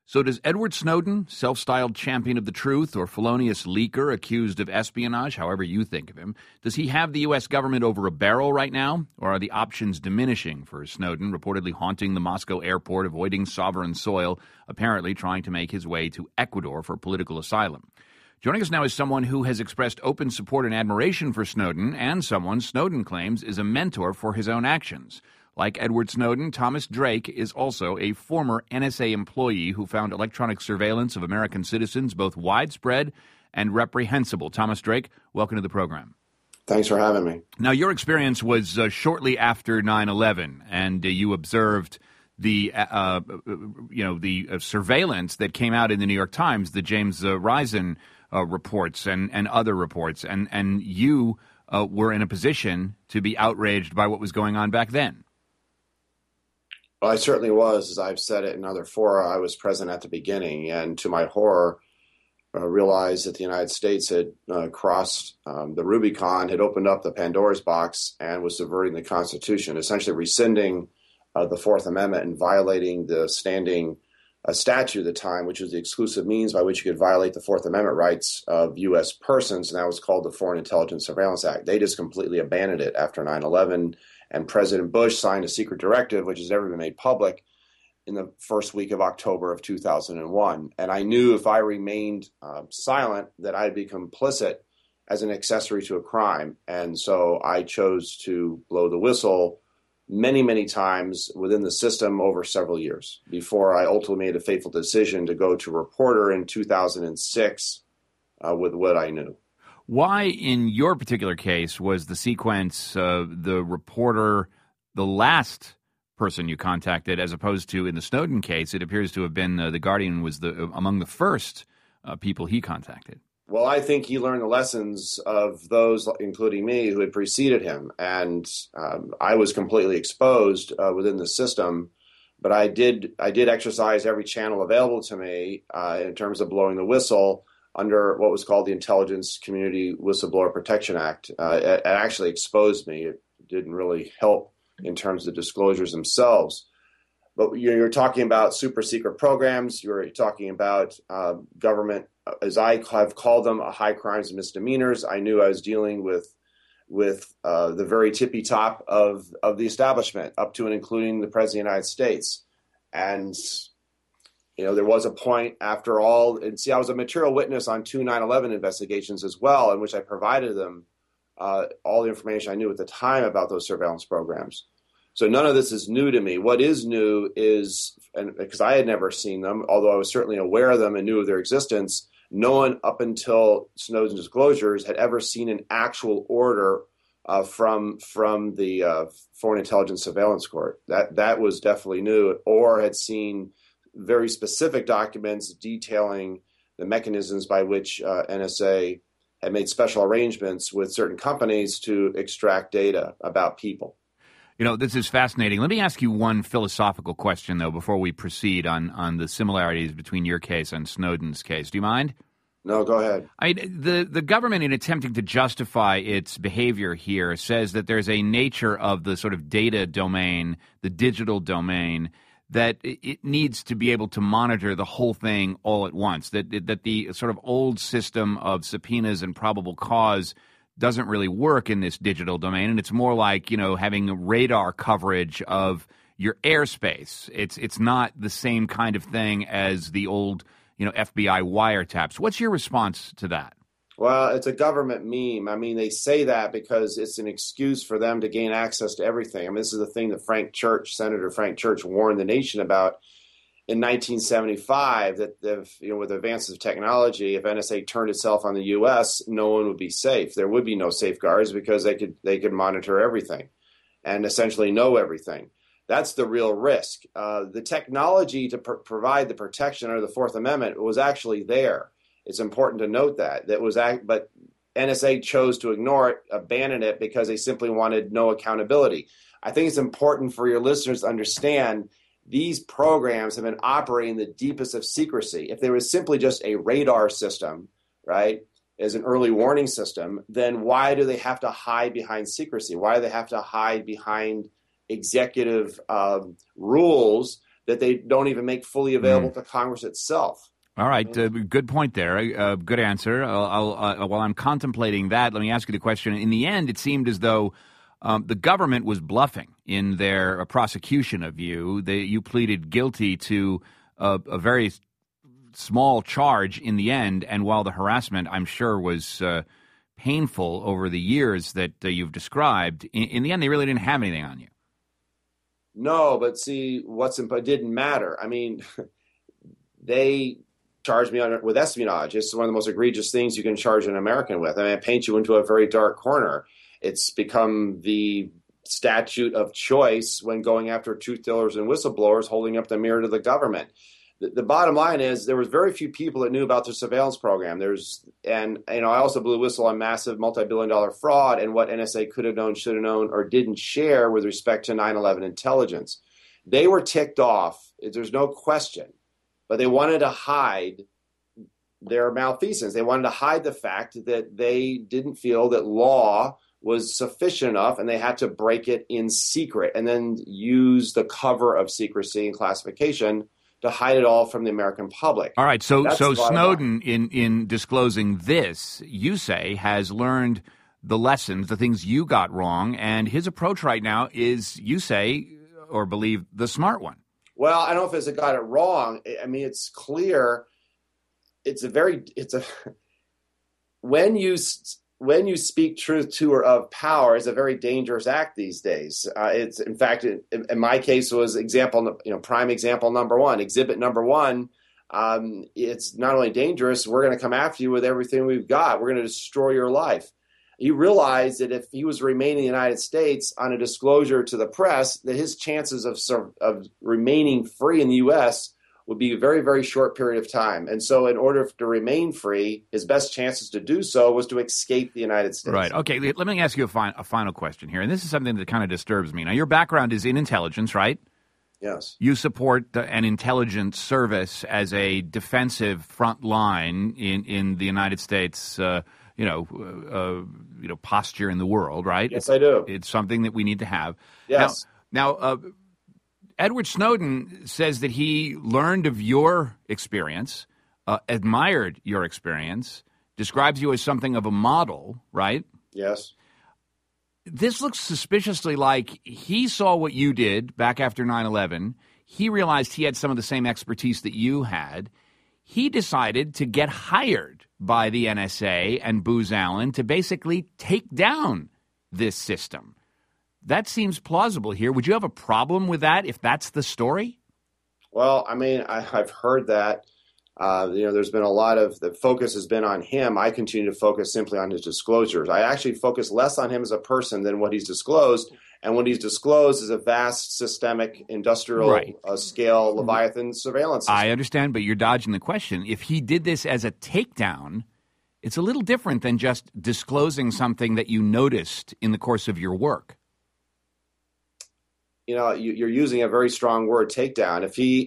So does Edward Snowden, self-styled champion of the truth or felonious leaker accused of espionage, however you think of him, does he have the U.S. government over a barrel right now? Or are the options diminishing for Snowden, reportedly haunting the Moscow airport, avoiding sovereign soil, apparently trying to make his way to Ecuador for political asylum? Joining us now is someone who has expressed open support and admiration for Snowden, and someone Snowden claims is a mentor for his own actions. Like Edward Snowden, Thomas Drake is also a former NSA employee who found electronic surveillance of American citizens both widespread and reprehensible. Thomas Drake, welcome to the program. Thanks for having me. Now, your experience was shortly after 9/11, and you observed the surveillance that came out in the New York Times, the James Risen reports and other reports, and you were in a position to be outraged by what was going on back then. Well, I certainly was. As I've said it in other fora, I was present at the beginning, and to my horror, realized that the United States had crossed the Rubicon, had opened up the Pandora's box, and was subverting the Constitution, essentially rescinding the Fourth Amendment and violating the standing statute at the time, which was the exclusive means by which you could violate the Fourth Amendment rights of U.S. persons, and that was called the Foreign Intelligence Surveillance Act. They just completely abandoned it after 9/11. And President Bush signed a secret directive, which has never been made public, in the first week of October of 2001. And I knew if I remained silent that I'd be complicit as an accessory to a crime. And so I chose to blow the whistle many, many times within the system over several years before I ultimately made a fateful decision to go to reporter in 2006 with what I knew. Why, in your particular case, was the sequence the reporter the last person you contacted, as opposed to in the Snowden case, it appears to have been the Guardian was among the first people he contacted? Well, I think he learned the lessons of those, including me, who had preceded him. And I was completely exposed within the system. But I did exercise every channel available to me in terms of blowing the whistle under what was called the Intelligence Community Whistleblower Protection Act. It actually exposed me. It didn't really help in terms of disclosures themselves. But you're talking about super secret programs. You're talking about government, as I have called them, high crimes and misdemeanors. I knew I was dealing with the very tippy top of the establishment, up to and including the President of the United States. And there was a point after all, and see, I was a material witness on 2 9/11 investigations as well, in which I provided them all the information I knew at the time about those surveillance programs. So none of this is new to me. What is new is, and because I had never seen them, although I was certainly aware of them and knew of their existence, no one up until Snowden's disclosures had ever seen an actual order from the Foreign Intelligence Surveillance Court. That was definitely new, or had seen very specific documents detailing the mechanisms by which NSA had made special arrangements with certain companies to extract data about people. This is fascinating. Let me ask you one philosophical question, though, before we proceed on the similarities between your case and Snowden's case. Do you mind? No, go ahead. The government, in attempting to justify its behavior here, says that there's a nature of the sort of data domain, the digital domain, that it needs to be able to monitor the whole thing all at once, that the sort of old system of subpoenas and probable cause doesn't really work in this digital domain, and it's more like, having radar coverage of your airspace. It's not the same kind of thing as the old, FBI wiretaps. What's your response to that? Well, it's a government meme. I mean, they say that because it's an excuse for them to gain access to everything. I mean, this is the thing that Senator Frank Church warned the nation about in 1975, that with advances of technology, if NSA turned itself on the U.S., no one would be safe. There would be no safeguards because they could monitor everything and essentially know everything. That's the real risk. The technology to provide the protection under the Fourth Amendment was actually there. It's important to note but NSA chose to ignore it, abandon it, because they simply wanted no accountability. I think it's important for your listeners to understand these programs have been operating in the deepest of secrecy. If there was simply just a radar system, right, as an early warning system, then why do they have to hide behind secrecy? Why do they have to hide behind executive rules that they don't even make fully available to Congress itself. All right. Good point there. Good answer. While I'm contemplating that, let me ask you the question. In the end, it seemed as though the government was bluffing in their prosecution of you. You pleaded guilty to a very small charge in the end. And while the harassment, I'm sure, was painful over the years that you've described, in the end, they really didn't have anything on you. No, but see, it didn't matter. I mean, they charged me with espionage. It's one of the most egregious things you can charge an American with. I mean, it paints you into a very dark corner. It's become the statute of choice when going after truth tellers and whistleblowers, holding up the mirror to the government. The bottom line is there was very few people that knew about the surveillance program. I also blew a whistle on massive multi-billion-dollar fraud and what NSA could have known, should have known, or didn't share with respect to 9/11 intelligence. They were ticked off. There's no question. But they wanted to hide their malfeasance. They wanted to hide the fact that they didn't feel that law was sufficient enough, and they had to break it in secret and then use the cover of secrecy and classification to hide it all from the American public. All right, so Snowden, in disclosing this, you say, has learned the lessons, the things you got wrong, and his approach right now is, you say, or believe, the smart one. Well, I don't know if it's got it wrong. I mean, it's clear. When you speak truth to or of power is a very dangerous act these days. It's, in fact, in my case, was prime example number one, exhibit number one. It's not only dangerous, we're going to come after you with everything we've got. We're going to destroy your life. You realize that if he was remaining in the United States on a disclosure to the press, that his chances of remaining free in the U.S. would be a very, very short period of time. And so in order to remain free, his best chances to do so was to escape the United States. Right. Okay, let me ask you a final question here. And this is something that kind of disturbs me. Now, your background is in intelligence, right? Yes. You support an intelligence service as a defensive front line in the United States posture in the world, right? Yes, I do. It's something that we need to have. Yes. Now, Edward Snowden says that he learned of your experience, admired your experience, describes you as something of a model, right? Yes. This looks suspiciously like he saw what you did back after 9/11. He realized he had some of the same expertise that you had. He decided to get hired by the NSA and Booz Allen to basically take down this system. That seems plausible here. Would you have a problem with that if that's the story? Well, I mean, I've heard that. There's been a lot of the focus has been on him. I continue to focus simply on his disclosures. I actually focus less on him as a person than what he's disclosed. And what he's disclosed is a vast systemic industrial scale Leviathan surveillance system. I understand, but you're dodging the question. If he did this as a takedown, it's a little different than just disclosing something that you noticed in the course of your work. You're using a very strong word, takedown.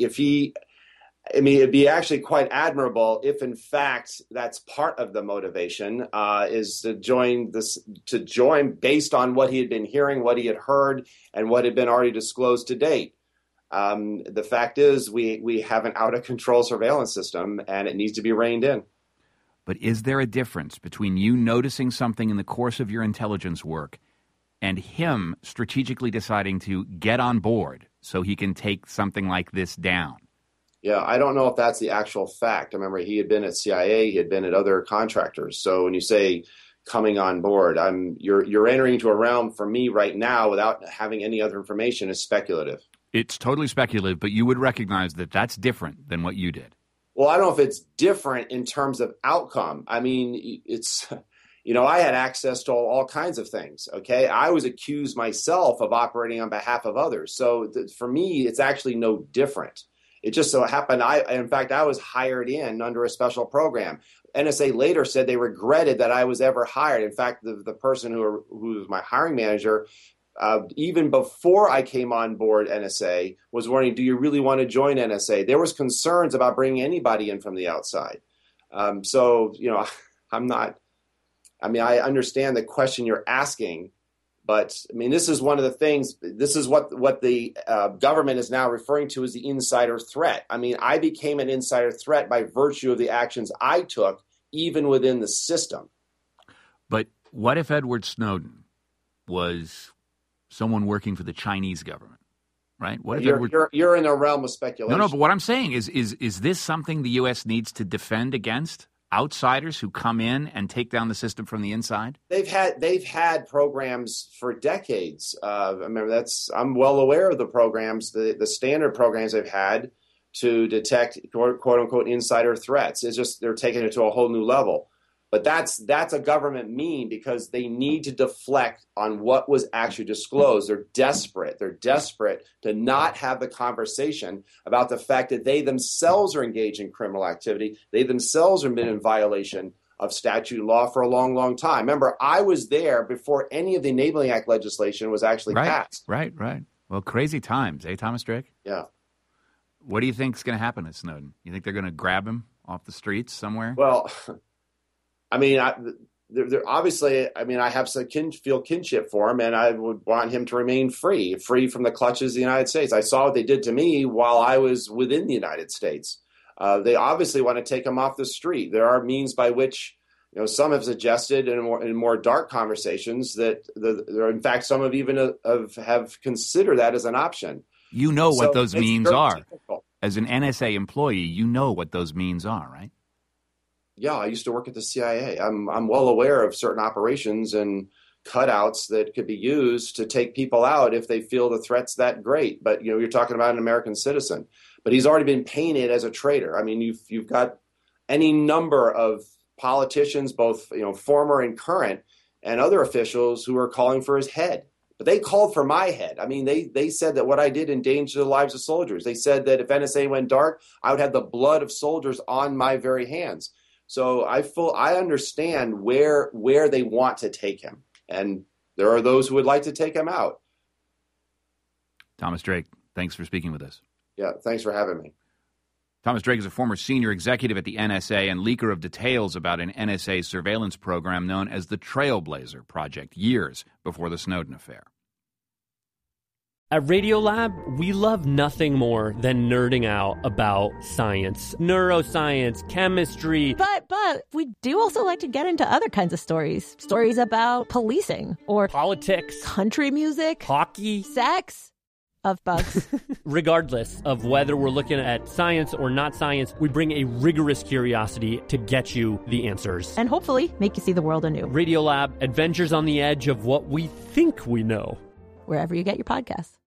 It'd be actually quite admirable if, in fact, that's part of the motivation is to join based on what he had been hearing, what he had heard, and what had been already disclosed to date. The fact is, we have an out of control surveillance system, and it needs to be reined in. But is there a difference between you noticing something in the course of your intelligence work and him strategically deciding to get on board so he can take something like this down? Yeah, I don't know if that's the actual fact. I remember he had been at CIA, he had been at other contractors. So when you say coming on board, you're entering into a realm for me right now without having any other information is speculative. It's totally speculative, but you would recognize that that's different than what you did. Well, I don't know if it's different in terms of outcome. I mean, I had access to all kinds of things, okay? I was accused myself of operating on behalf of others. So for me, it's actually no different. It just so happened, I was hired in under a special program. NSA later said they regretted that I was ever hired. In fact, the person who was my hiring manager, even before I came on board NSA, was wondering, do you really want to join NSA? There was concerns about bringing anybody in from the outside. I understand the question you're asking, But I mean, this is one of the things. This is what the government is now referring to as the insider threat. I mean, I became an insider threat by virtue of the actions I took, even within the system. But what if Edward Snowden was someone working for the Chinese government, right? What if you're in the realm of speculation. No, but what I'm saying is this something the U.S. needs to defend against? Outsiders who come in and take down the system from the inside? They've had programs for decades. I'm well aware of the programs, the standard programs they've had to detect quote unquote insider threats. It's just they're taking it to a whole new level. But that's a government mean because they need to deflect on what was actually disclosed. They're desperate. They're desperate to not have the conversation about the fact that they themselves are engaged in criminal activity. They themselves have been in violation of statute and law for a long, long time. Remember, I was there before any of the Enabling Act legislation was actually passed. Right. Well, crazy times, eh, Thomas Drake? Yeah. What do you think is going to happen to Snowden? You think they're going to grab him off the streets somewhere? Well, I mean, they're obviously, I mean, I have some feel kinship for him, and I would want him to remain free from the clutches of the United States. I saw what they did to me while I was within the United States. They obviously want to take him off the street. There are means by which, some have suggested in more dark conversations that in fact, some have even have considered that as an option. You know what those means are. Difficult. As an NSA employee, you know what those means are, right? Yeah, I used to work at the CIA. I'm well aware of certain operations and cutouts that could be used to take people out if they feel the threat's that great. But you're talking about an American citizen. But he's already been painted as a traitor. I mean, you've got any number of politicians, both former and current, and other officials who are calling for his head. But they called for my head. I mean, they said that what I did endangered the lives of soldiers. They said that if NSA went dark, I would have the blood of soldiers on my very hands. So I understand where they want to take him, and there are those who would like to take him out. Thomas Drake, thanks for speaking with us. Yeah, thanks for having me. Thomas Drake is a former senior executive at the NSA and leaker of details about an NSA surveillance program known as the Trailblazer Project, years before the Snowden affair. At Radiolab, we love nothing more than nerding out about science, neuroscience, chemistry. But we do also like to get into other kinds of stories. Stories about policing or politics, country music, hockey, sex, of bugs. Regardless of whether we're looking at science or not science, we bring a rigorous curiosity to get you the answers. And hopefully make you see the world anew. Radiolab, adventures on the edge of what we think we know. Wherever you get your podcasts.